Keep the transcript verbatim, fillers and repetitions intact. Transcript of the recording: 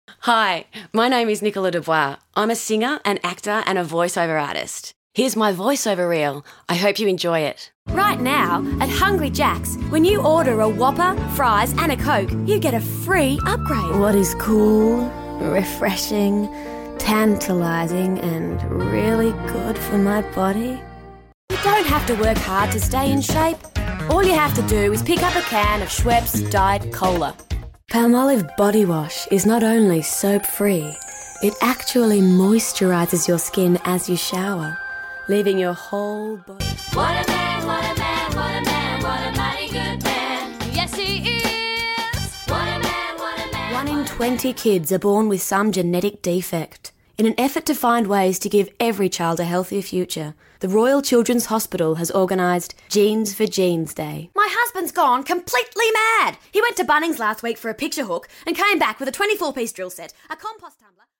Hi, my name is Nicola Dubois. I'm a singer, an actor and a voiceover artist. Here's my voiceover reel. I hope you enjoy it. Right now, at Hungry Jack's, when you order a Whopper, fries and a Coke, you get a free upgrade. What is cool, refreshing, tantalising and really good for my body? You don't have to work hard to stay in shape. All you have to do is pick up a can of Schweppes Diet Cola. Palmolive Body Wash is not only soap-free, it actually moisturises your skin as you shower, leaving your whole body... What a man, what a man, what a man, what a mighty good man. Yes, he is. What a man, what a man. One in twenty kids are born with some genetic defect. In an effort to find ways to give every child a healthier future, the Royal Children's Hospital has organised Genes for Genes Day. My husband's gone completely mad. He went to Bunnings last week for a picture hook and came back with a twenty-four piece drill set, a compost tumbler...